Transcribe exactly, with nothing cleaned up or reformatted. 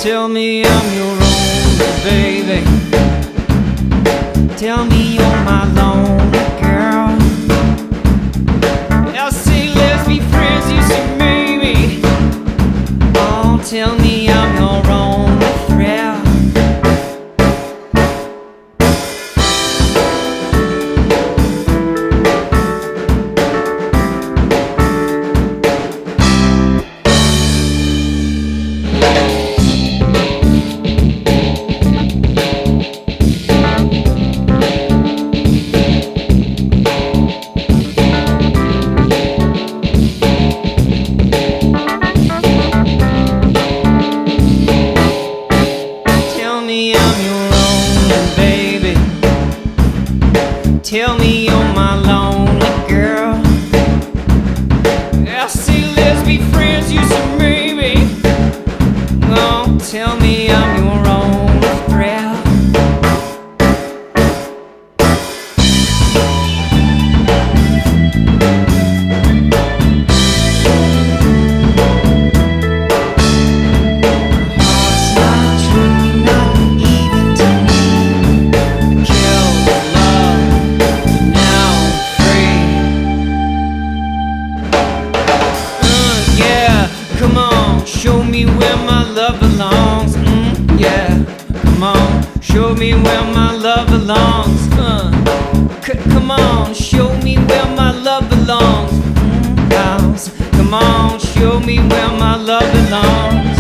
Tell me I'm your only baby. Tell me you're my lonely girl. I'll say let's be friends, you say maybe. Oh, tell me I'm your only thrill. Tell me you're my lonely girl. I say let's be friends, you say maybe. Oh, tell me I'm your only thrill. Heart's not true, not even to me. Kill love. Come on, show me where my love belongs. Mm, yeah, come on, show me where my love belongs. Uh, c come on, show me where my love belongs. Mm, house. Come on, show me where my love belongs.